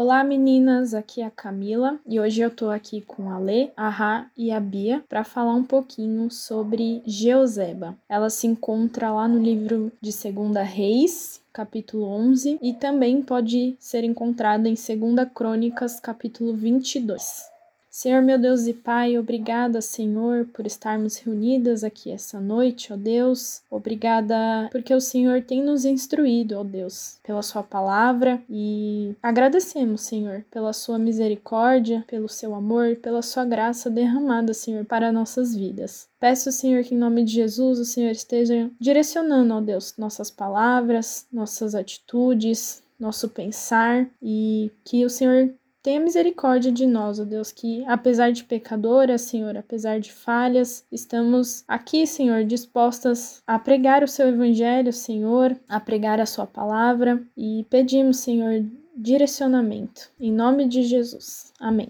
Olá meninas, aqui é a Camila e hoje eu tô aqui com a Lê, a Rá e a Bia para falar um pouquinho sobre Jeoseba. Ela se encontra lá no livro de 2 Reis, capítulo 11, e também pode ser encontrada em 2 Crônicas, capítulo 22. Senhor, meu Deus e Pai, obrigada, Senhor, por estarmos reunidas aqui essa noite, ó Deus. Obrigada porque o Senhor tem nos instruído, ó Deus, pela sua palavra, e agradecemos, Senhor, pela sua misericórdia, pelo seu amor, pela sua graça derramada, Senhor, para nossas vidas. Peço, Senhor, que em nome de Jesus o Senhor esteja direcionando, ó Deus, nossas palavras, nossas atitudes, nosso pensar, e que o Senhor tenha misericórdia de nós, ó Deus, que apesar de pecadoras, Senhor, apesar de falhas, estamos aqui, Senhor, dispostas a pregar o seu evangelho, Senhor, a pregar a sua palavra, e pedimos, Senhor, direcionamento. Em nome de Jesus. Amém.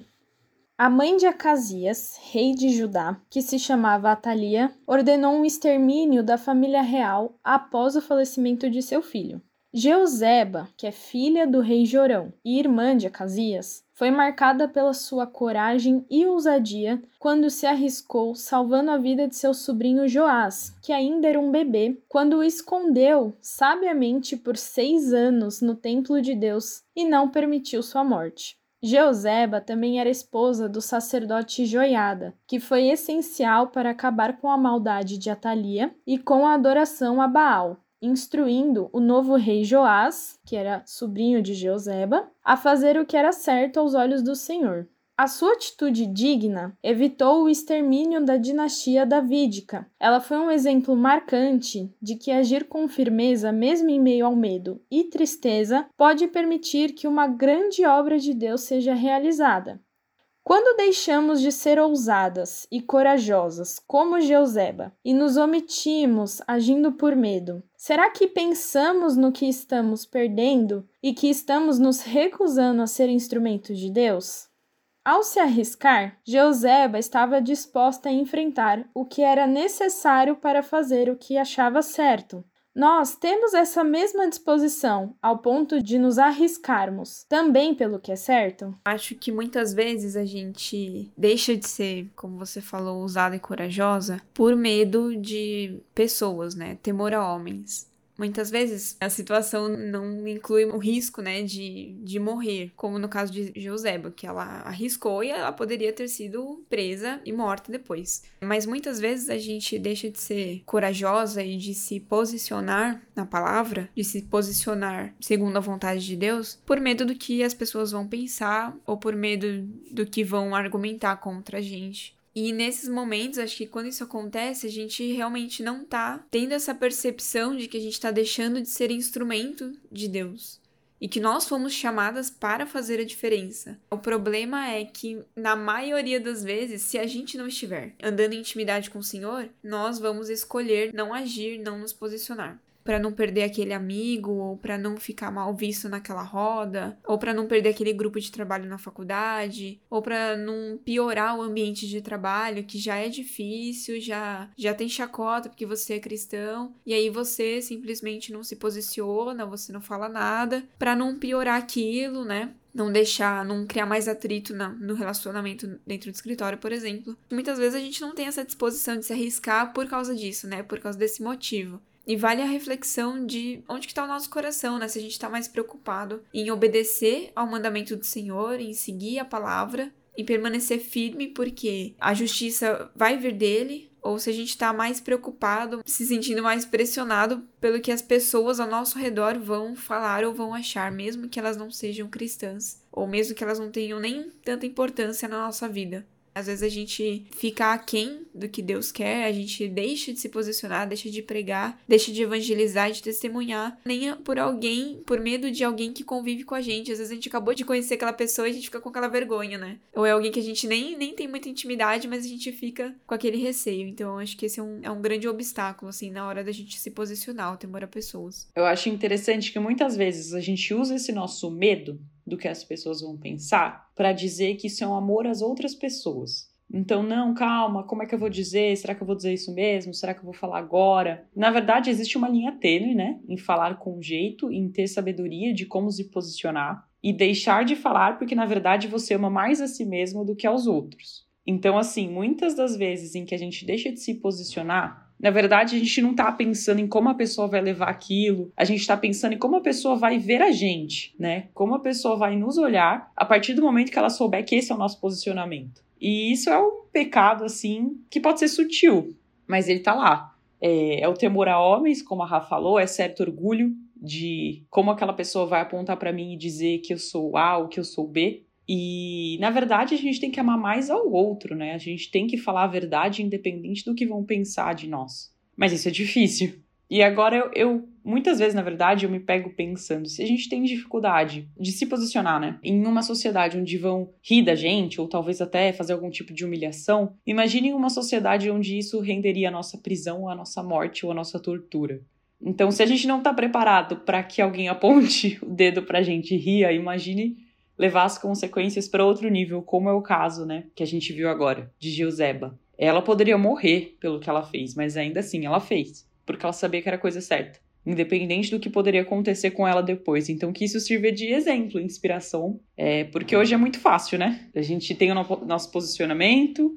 A mãe de Acasias, rei de Judá, que se chamava Atalia, ordenou um extermínio da família real após o falecimento de seu filho. Jeoseba, que é filha do rei Jorão e irmã de Acasias, foi marcada pela sua coragem e ousadia quando se arriscou salvando a vida de seu sobrinho Joás, que ainda era um bebê, quando o escondeu sabiamente por 6 anos no templo de Deus e não permitiu sua morte. Jeoseba também era esposa do sacerdote Joiada, que foi essencial para acabar com a maldade de Atalia e com a adoração a Baal, instruindo o novo rei Joás, que era sobrinho de Jeoseba, a fazer o que era certo aos olhos do Senhor. A sua atitude digna evitou o extermínio da dinastia davídica. Ela foi um exemplo marcante de que agir com firmeza, mesmo em meio ao medo e tristeza, pode permitir que uma grande obra de Deus seja realizada. Quando deixamos de ser ousadas e corajosas, como Jeoseba, e nos omitimos agindo por medo, será que pensamos no que estamos perdendo e que estamos nos recusando a ser instrumentos de Deus? Ao se arriscar, Jeoseba estava disposta a enfrentar o que era necessário para fazer o que achava certo. Nós temos essa mesma disposição ao ponto de nos arriscarmos também pelo que é certo? Acho que muitas vezes a gente deixa de ser, como você falou, ousada e corajosa por medo de pessoas, né? Temor a homens. Muitas vezes a situação não inclui o risco, né, de morrer, como no caso de Jeoseba, que ela arriscou e ela poderia ter sido presa e morta depois. Mas muitas vezes a gente deixa de ser corajosa e de se posicionar na palavra, de se posicionar segundo a vontade de Deus, por medo do que as pessoas vão pensar ou por medo do que vão argumentar contra a gente. E nesses momentos, acho que quando isso acontece, a gente realmente não tá tendo essa percepção de que a gente tá deixando de ser instrumento de Deus. E que nós fomos chamadas para fazer a diferença. O problema é que, na maioria das vezes, se a gente não estiver andando em intimidade com o Senhor, nós vamos escolher não agir, não nos posicionar. Para não perder aquele amigo, ou para não ficar mal visto naquela roda, ou para não perder aquele grupo de trabalho na faculdade, ou para não piorar o ambiente de trabalho, que já é difícil, já tem chacota porque você é cristão, e aí você simplesmente não se posiciona, você não fala nada, para não piorar aquilo, né? Não criar mais atrito no relacionamento dentro do escritório, por exemplo. Muitas vezes a gente não tem essa disposição de se arriscar por causa disso, né? Por causa desse motivo. E vale a reflexão de onde que tá o nosso coração, né? Se a gente tá mais preocupado em obedecer ao mandamento do Senhor, em seguir a palavra, em permanecer firme porque a justiça vai vir dele, ou se a gente tá mais preocupado, se sentindo mais pressionado pelo que as pessoas ao nosso redor vão falar ou vão achar, mesmo que elas não sejam cristãs, ou mesmo que elas não tenham nem tanta importância na nossa vida. Às vezes a gente fica aquém do que Deus quer, a gente deixa de se posicionar, deixa de pregar, deixa de evangelizar, de testemunhar, nem por medo de alguém que convive com a gente. Às vezes a gente acabou de conhecer aquela pessoa e a gente fica com aquela vergonha, né? Ou é alguém que a gente nem tem muita intimidade, mas a gente fica com aquele receio. Então eu acho que esse é um grande obstáculo, assim, na hora da gente se posicionar, o temor a pessoas. Eu acho interessante que muitas vezes a gente usa esse nosso medo do que as pessoas vão pensar para dizer que isso é um amor às outras pessoas. Então, não, calma, como é que eu vou dizer? Será que eu vou dizer isso mesmo? Será que eu vou falar agora? Na verdade, existe uma linha tênue, né? Em falar com jeito, em ter sabedoria de como se posicionar. e deixar de falar porque, na verdade, você ama mais a si mesmo do que aos outros. Então, assim, muitas das vezes em que a gente deixa de se posicionar, na verdade, a gente não tá pensando em como a pessoa vai levar aquilo, a gente tá pensando em como a pessoa vai ver a gente, né? Como a pessoa vai nos olhar a partir do momento que ela souber que esse é o nosso posicionamento. E isso é um pecado, assim, que pode ser sutil, mas ele tá lá. É o temor a homens, como a Rafa falou, é certo orgulho de como aquela pessoa vai apontar pra mim e dizer que eu sou A ou que eu sou B. E, na verdade, a gente tem que amar mais ao outro, né? A gente tem que falar a verdade independente do que vão pensar de nós. Mas isso é difícil. E agora eu muitas vezes, na verdade, eu me pego pensando, se a gente tem dificuldade de se posicionar, né? Em uma sociedade onde vão rir da gente, ou talvez até fazer algum tipo de humilhação, imagine uma sociedade onde isso renderia a nossa prisão, a nossa morte ou a nossa tortura. Então, se a gente não tá preparado para que alguém aponte o dedo pra gente e ria, imagine levar as consequências para outro nível, como é o caso, né, que a gente viu agora, de Jeuzeba. Ela poderia morrer pelo que ela fez, mas ainda assim ela fez, porque ela sabia que era a coisa certa, independente do que poderia acontecer com ela depois. Então que isso sirva de exemplo, inspiração, porque hoje é muito fácil, né? A gente tem o nosso posicionamento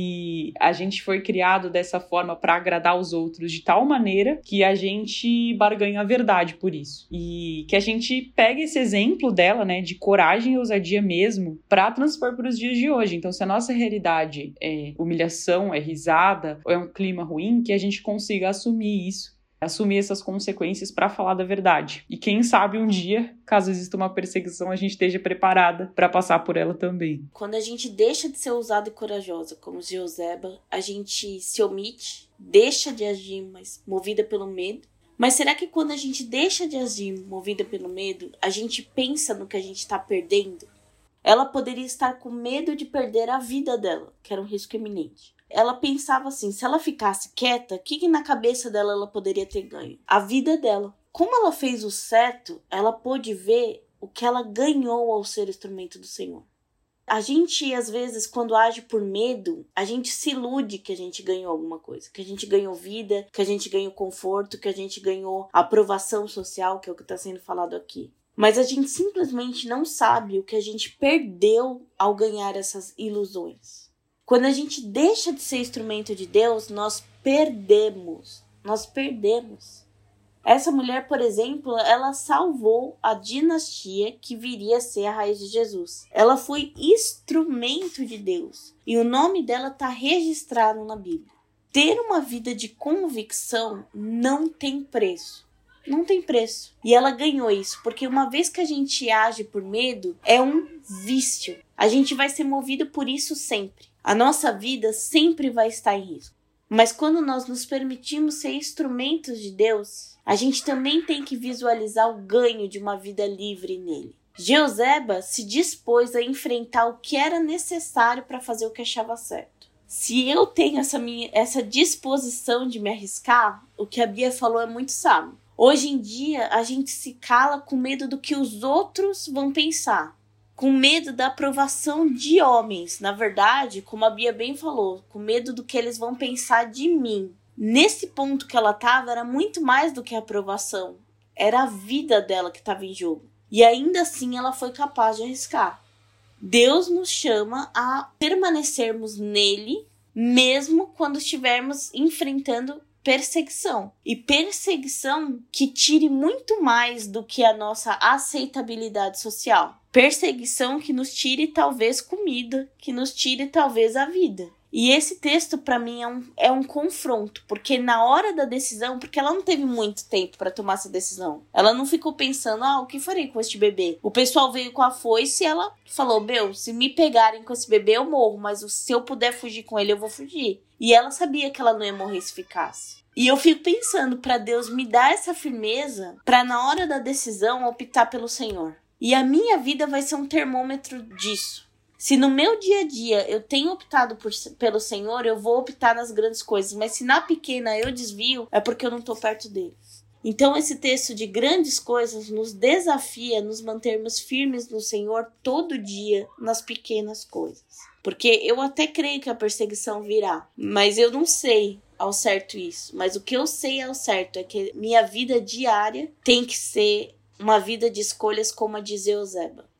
e a gente foi criado dessa forma para agradar os outros de tal maneira que a gente barganha a verdade por isso. E que a gente pegue esse exemplo dela, né, de coragem e ousadia mesmo, para transpor para os dias de hoje. Então, se a nossa realidade é humilhação, é risada, ou é um clima ruim, que a gente consiga assumir isso, assumir essas consequências para falar da verdade. E quem sabe um dia, caso exista uma perseguição, a gente esteja preparada para passar por ela também. Quando a gente deixa de ser ousada e corajosa, como Jeuzeba, a gente se omite, deixa de agir, mas movida pelo medo. Mas será que quando a gente deixa de agir movida pelo medo, a gente pensa no que a gente está perdendo? Ela poderia estar com medo de perder a vida dela, que era um risco iminente. Ela pensava assim, se ela ficasse quieta, o que na cabeça dela ela poderia ter ganho? A vida dela. Como ela fez o certo, ela pôde ver o que ela ganhou ao ser instrumento do Senhor. A gente, às vezes, quando age por medo, a gente se ilude que a gente ganhou alguma coisa. Que a gente ganhou vida, que a gente ganhou conforto, que a gente ganhou aprovação social, que é o que está sendo falado aqui. Mas a gente simplesmente não sabe o que a gente perdeu ao ganhar essas ilusões. Quando a gente deixa de ser instrumento de Deus, nós perdemos. Nós perdemos. Essa mulher, por exemplo, ela salvou a dinastia que viria a ser a raiz de Jesus. Ela foi instrumento de Deus. E o nome dela está registrado na Bíblia. Ter uma vida de convicção não tem preço. Não tem preço. E ela ganhou isso, porque uma vez que a gente age por medo, é um vício. A gente vai ser movido por isso sempre. A nossa vida sempre vai estar em risco. Mas quando nós nos permitimos ser instrumentos de Deus, a gente também tem que visualizar o ganho de uma vida livre nele. Jeuzeba se dispôs a enfrentar o que era necessário para fazer o que achava certo. Se eu tenho essa disposição de me arriscar, o que a Bia falou é muito sábio. Hoje em dia, a gente se cala com medo do que os outros vão pensar. Com medo da aprovação de homens. Na verdade, como a Bia bem falou, com medo do que eles vão pensar de mim. Nesse ponto que ela estava, era muito mais do que a aprovação. Era a vida dela que estava em jogo. E ainda assim, ela foi capaz de arriscar. Deus nos chama a permanecermos nele, mesmo quando estivermos enfrentando perseguição. E perseguição que tire muito mais do que a nossa aceitabilidade social. Perseguição que nos tire talvez comida, que nos tire talvez a vida. E esse texto para mim é um confronto, porque na hora da decisão, porque ela não teve muito tempo para tomar essa decisão. Ela não ficou pensando, o que farei com este bebê? O pessoal veio com a foice e ela falou, se me pegarem com esse bebê eu morro, mas se eu puder fugir com ele eu vou fugir. E ela sabia que ela não ia morrer se ficasse. E eu fico pensando para Deus me dar essa firmeza para na hora da decisão optar pelo Senhor. E a minha vida vai ser um termômetro disso. Se no meu dia a dia eu tenho optado pelo Senhor, eu vou optar nas grandes coisas. Mas se na pequena eu desvio, é porque eu não estou perto dele. Então esse texto de grandes coisas nos desafia a nos mantermos firmes no Senhor todo dia nas pequenas coisas. Porque eu até creio que a perseguição virá, mas eu não sei ao certo isso. Mas o que eu sei ao certo é que minha vida diária tem que ser uma vida de escolhas como a de Jeuzeba.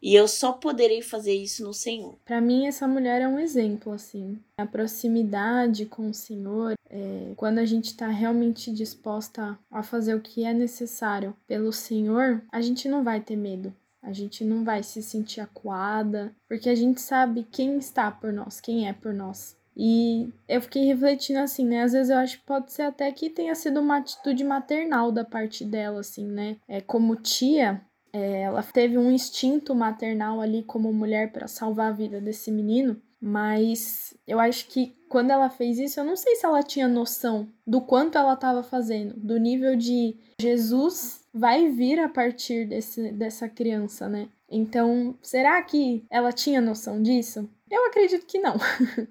E eu só poderei fazer isso no Senhor. Para mim, essa mulher é um exemplo, assim. A proximidade com o Senhor, quando a gente está realmente disposta a fazer o que é necessário pelo Senhor, a gente não vai ter medo. A gente não vai se sentir acuada, porque a gente sabe quem está por nós, quem é por nós. E eu fiquei refletindo assim, né? Às vezes eu acho que pode ser até que tenha sido uma atitude maternal da parte dela, assim, né? Como tia, ela teve um instinto maternal ali como mulher para salvar a vida desse menino, mas eu acho que quando ela fez isso, eu não sei se ela tinha noção do quanto ela estava fazendo, do nível de Jesus vai vir a partir dessa criança, né? Então, será que ela tinha noção disso? Eu acredito que não.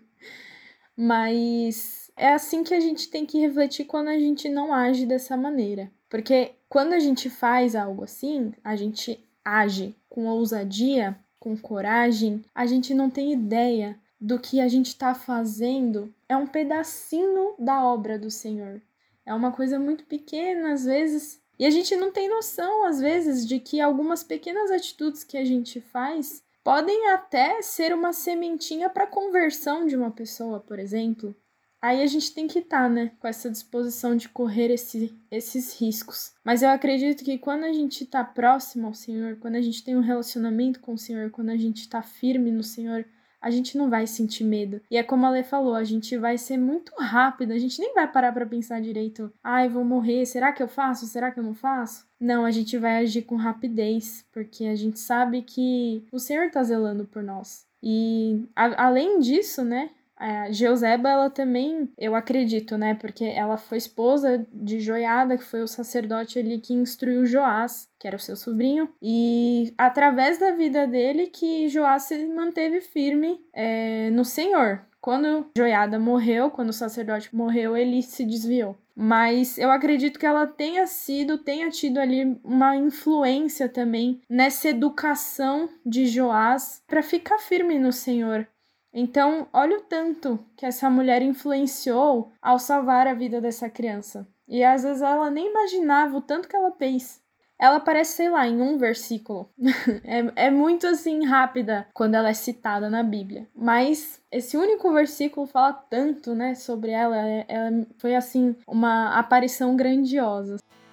Mas é assim que a gente tem que refletir quando a gente não age dessa maneira. Porque quando a gente faz algo assim, a gente age com ousadia, com coragem, a gente não tem ideia do que a gente está fazendo. É um pedacinho da obra do Senhor. É uma coisa muito pequena, às vezes. E a gente não tem noção, às vezes, de que algumas pequenas atitudes que a gente faz podem até ser uma sementinha para a conversão de uma pessoa, por exemplo. Aí a gente tem que estar, né, com essa disposição de correr esses riscos. Mas eu acredito que quando a gente está próximo ao Senhor, quando a gente tem um relacionamento com o Senhor, quando a gente está firme no Senhor, a gente não vai sentir medo. E é como a Lê falou, a gente vai ser muito rápido, a gente nem vai parar para pensar direito. Ai, vou morrer, será que eu faço? Será que eu não faço? Não, a gente vai agir com rapidez, porque a gente sabe que o Senhor tá zelando por nós. E além disso, né, a Jeuzeba, ela também, eu acredito, né, porque ela foi esposa de Joiada, que foi o sacerdote ali que instruiu Joás, que era o seu sobrinho, e através da vida dele que Joás se manteve firme no Senhor. Quando Joiada morreu, quando o sacerdote morreu, ele se desviou. Mas eu acredito que ela tenha tido ali uma influência também nessa educação de Joás para ficar firme no Senhor. Então, olha o tanto que essa mulher influenciou ao salvar a vida dessa criança. E às vezes ela nem imaginava o tanto que ela fez. Ela aparece, sei lá, em um versículo. É muito, assim, rápida quando ela é citada na Bíblia. Mas esse único versículo fala tanto, né, sobre ela. Ela foi, assim, uma aparição grandiosa.